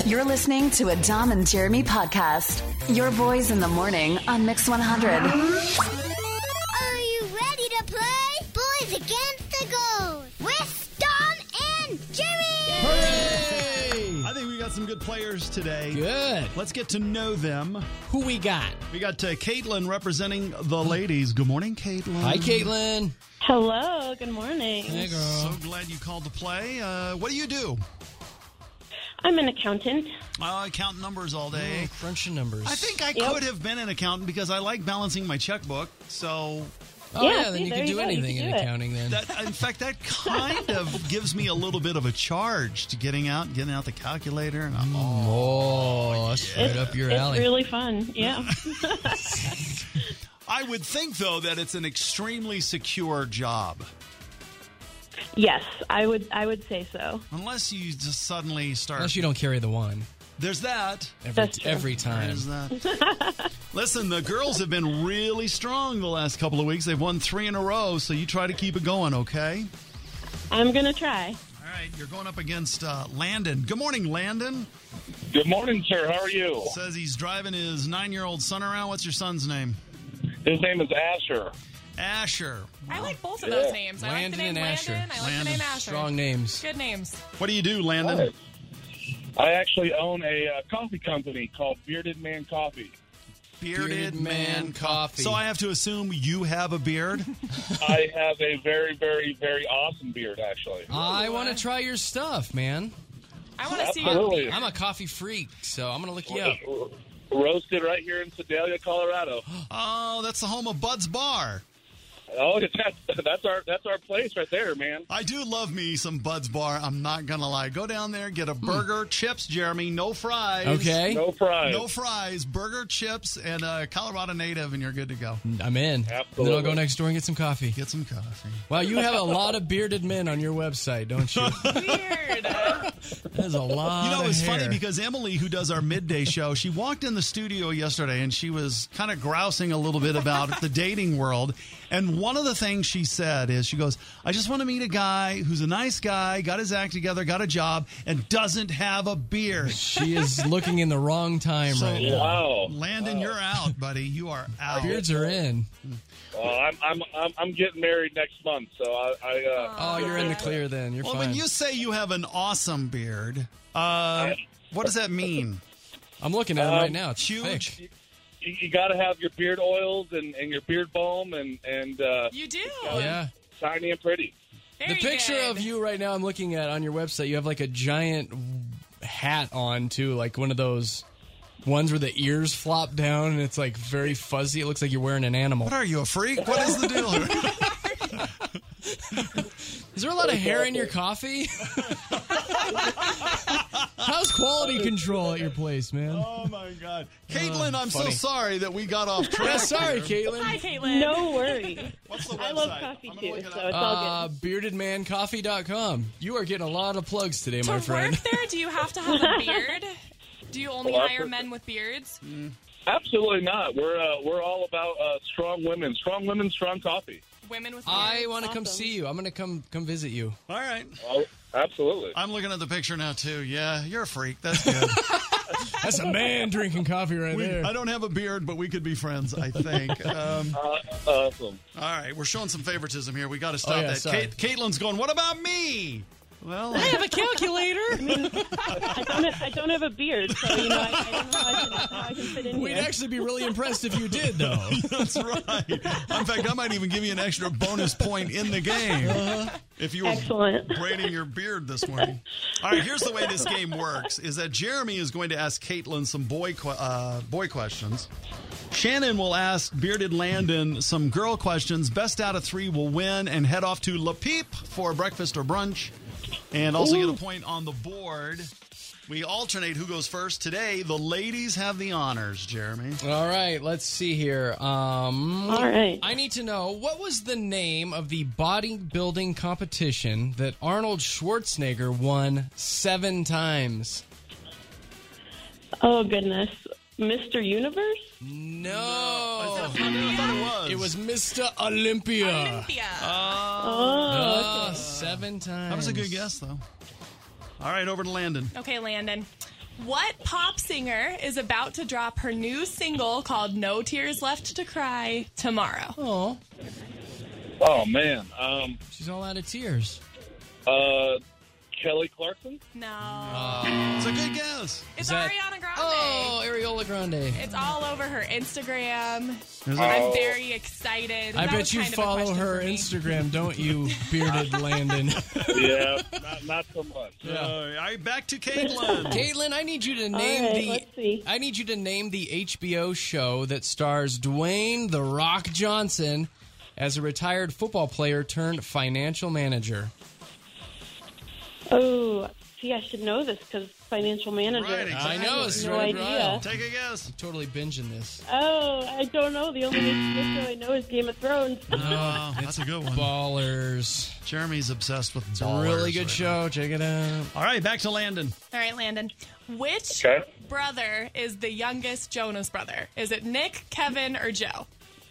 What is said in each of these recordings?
You're listening to a Dom and Jeremy podcast. Your boys in the morning on Mix 100. Are you ready to play Boys Against the Ghost with Dom and Jeremy? Hooray! I think we got some good players today. Good. Let's get to know them. Who we got? We got Caitlin representing the ladies. Good morning, Caitlin. Hi, Caitlin. Hello, good morning. Hey, girl. So glad you called to play. What do you do? I'm an accountant. Count numbers all day. Crunching numbers. I think I could have been an accountant because I like balancing my checkbook. So, then see, you there can you do go. anything You in can do it. accounting then. in fact, that kind of gives me a little bit of a charge to getting out the calculator. And that's right up your alley. It's really fun, yeah. I would think, though, that it's an extremely secure job. Yes, I would say so. Unless you just suddenly start. Unless you don't carry the one There's that. That's true. every time. There's that. Listen, the girls have been really strong the last couple of weeks. They've won 3 in a row, so you try to keep it going, okay? I'm going to try. All right, you're going up against Landon. Good morning, Landon. Good morning, sir. How are you? Says he's driving his 9-year-old son around. What's your son's name? His name is Asher. Asher. I like both of those names. I like Landon the name and Asher. Landon. I like Landon. the name Asher. Strong names. Good names. What do you do, Landon? I actually own a coffee company called Bearded Man Coffee. Bearded Man Coffee. So I have to assume you have a beard? I have a very, very, very awesome beard, actually. I want to try your stuff, man. I want to see. Absolutely. I'm a coffee freak, so I'm going to look you up. Roasted right here in Sedalia, Colorado. Oh, that's the home of Bud's Bar. Oh, that's our place right there, man. I do love me some Bud's Bar. I'm not going to lie. Go down there, get a burger, chips, Jeremy, no fries. Okay. No fries. No fries, burger, chips, and a Colorado native, and you're good to go. I'm in. Absolutely. And then I'll go next door and get some coffee. Get some coffee. Wow, you have a lot of bearded men on your website, don't you? Weird. There's a lot You know, of it's hair. funny because Emily, who does our midday show, she walked in the studio yesterday and she was kind of grousing a little bit about the dating world. And one of the things she said is, she goes, I just want to meet a guy who's a nice guy, got his act together, got a job, and doesn't have a beard. She is looking in the wrong time right now. Wow. Landon, you're out, buddy. You are out. Beards are in. I'm getting married next month, so Oh, you're in the clear then. You're Well, fine. when you say you have an awesome beard, what does that mean? I'm looking at him right now. It's huge. thick. you got to have your beard oils and your beard balm and You do. Yeah. shiny and pretty. Very The picture good. of you right now I'm looking at on your website, you have like a giant hat on too, like one of those ones where the ears flop down and it's like very fuzzy. It looks like you're wearing an animal. What are you, a freak? What is the deal here? Is there a lot of hair in your coffee? How's quality control at your place, man? Oh, my God. Caitlin, I'm funny. so sorry that we got off track. Yeah, sorry, here. Caitlin. Hi, Caitlin. No worries. What's the website? I love coffee I'm gonna too, look it so up. it's all good. Beardedmancoffee.com. You are getting a lot of plugs today, To my friend. work there, do you have to have a beard? Do you only hire men with beards? Absolutely not. We're all about strong women, strong coffee. Women with beards? I want to come Awesome. see you. I'm going to come visit you. All right. Oh, absolutely. I'm looking at the picture now, too. Yeah, you're a freak. That's good. That's a man drinking coffee right there. I don't have a beard, but we could be friends, I think. Awesome. All right, we're showing some favoritism here. We got to stop yeah, that. sorry. Caitlin's going, what about me? Well, I have a calculator. I don't have a beard, so I don't know how I can fit in We'd here. actually be really impressed if you did, though. that's right. In fact, I might even give you an extra bonus point in the game if you were Excellent. braiding your beard this morning. All right, here's the way this game works, is that Jeremy is going to ask Caitlin some boy questions. Shannon will ask Bearded Landon some girl questions. Best out of 3 will win and head off to La Peep for breakfast or brunch and also get a point on the board. We alternate who goes first. Today, the ladies have the honors, Jeremy. All right, let's see here. All right. I need to know, what was the name of the bodybuilding competition that Arnold Schwarzenegger won 7 times? Oh, goodness. Mr. Universe? No. I thought it was. It was Mr. Olympia. Olympia. Oh, 7 times. That was a good guess, though. All right, over to Landon. Okay, Landon. What pop singer is about to drop her new single called No Tears Left to Cry tomorrow? Oh, Oh man. she's all out of tears. Kelly Clarkson. No. It's a good guess. It's that- Ariana Grande. Oh, Ariola Grande. It's all over her Instagram. Is it? I'm very excited. I That bet was you kind of a follow question her for me. Instagram, don't you, bearded Landon? Yeah, not so much. All right, back to Caitlin. Caitlin, I need you to name right, let's see. I need you to name the HBO show that stars Dwayne The Rock Johnson as a retired football player turned financial manager. Oh, see, I should know this because financial manager. Right, exactly. I know, it's No right, idea. right. Take a guess. Totally binging this. Oh, I don't know. The only HBO show I know is Game of Thrones. Oh, that's a good one. Ballers. Jeremy's obsessed with It's a ballers. really good right show. Check it out. now. All right, back to Landon. All right, Landon. Which Okay. brother is the youngest Jonas brother? Is it Nick, Kevin, or Joe?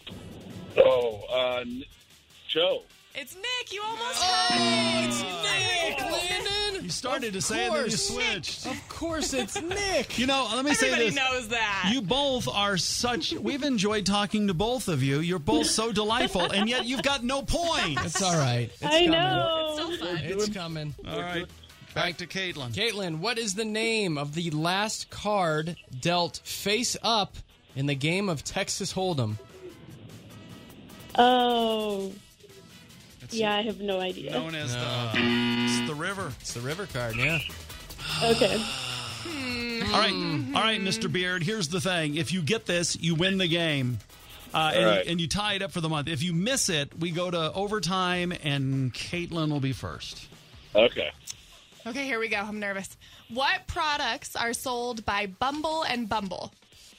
Oh, Joe. It's Nick. You almost heard it. It's Nick, Landon. You started to say it, then you switched. Of course, it's Nick. You know, let me say Everybody this. knows that. You both are such... We've enjoyed talking to both of you. You're both so delightful, and yet you've got no points. It's all right. It's I coming. know. Still fun. It's coming. All right, back to Caitlin. Caitlin, what is the name of the last card dealt face up in the game of Texas Hold'em? Oh. Yeah, I have no idea. Known as it's the river. It's the river card, yeah. Okay. All right, Mr. Beard. Here's the thing: if you get this, you win the game, right. and you tie it up for the month. If you miss it, we go to overtime, and Caitlin will be first. Okay. Okay, here we go. I'm nervous. What products are sold by Bumble and Bumble?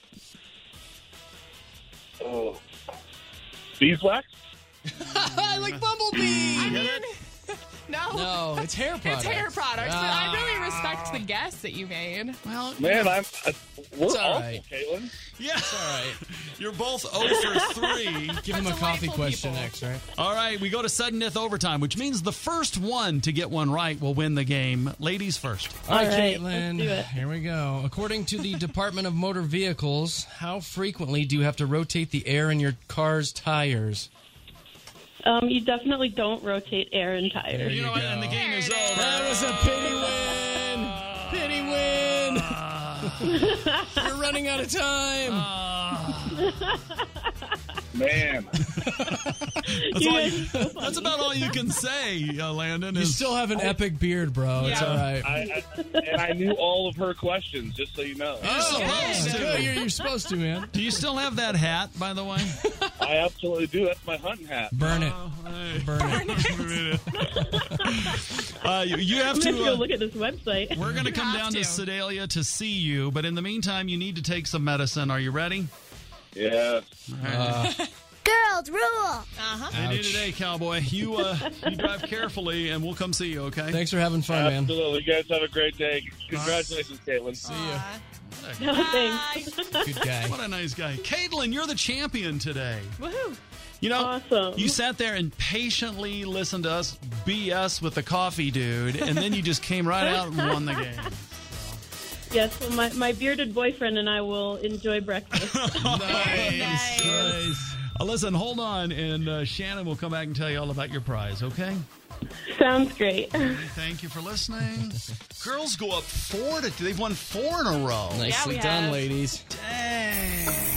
Oh. Beeswax. I like Bumblebee. No. No, it's hair products. It's hair products, but I really respect the guess that you made. Well, Man, we're all awful, right. Caitlin. yeah. All right. You're both 0 for 3. Give him a coffee Delightful question people. next, right? All right, we go to sudden death overtime, which means the first one to get one right will win the game. Ladies first. All right, right, Caitlin. let's do it. Here we go. According to the Department of Motor Vehicles, how frequently do you have to rotate the air in your car's tires? You definitely don't rotate air and There tires. You know what? And the game is There it over. That was a pity win. Pity win. You're running out of time. Man. That's about all you can say, Landon. You Is still have an epic beard, bro. It's all right. I knew all of her questions, just so you know. You're supposed to. Good. You're supposed to, man. Do you still have that hat, by the way? I absolutely do. That's my hunting hat. Burn it. Burn it. You have I'm going to go to. look at this website. We're going to come have down to to. Sedalia to see you, but in the meantime, you need to take some medicine. Are you ready? Yeah. Girls rule. I do today, cowboy. You drive carefully, and we'll come see you. Okay? Thanks for having fun, man. Absolutely. You guys have a great day. Congratulations, Caitlin. See ya. No, thanks. Good guy. What a nice guy, Caitlin. You're the champion today. Woohoo. You know, Awesome. you sat there and patiently listened to us BS with the coffee dude, and then you just came right out and won the game. Yes, well, my bearded boyfriend and I will enjoy breakfast. Nice. Listen, hold on, and Shannon will come back and tell you all about your prize, okay? Sounds great. Thank you for listening. Girls go up 4 to 2. They've won 4 in a row. Nicely we done, have. ladies. Dang.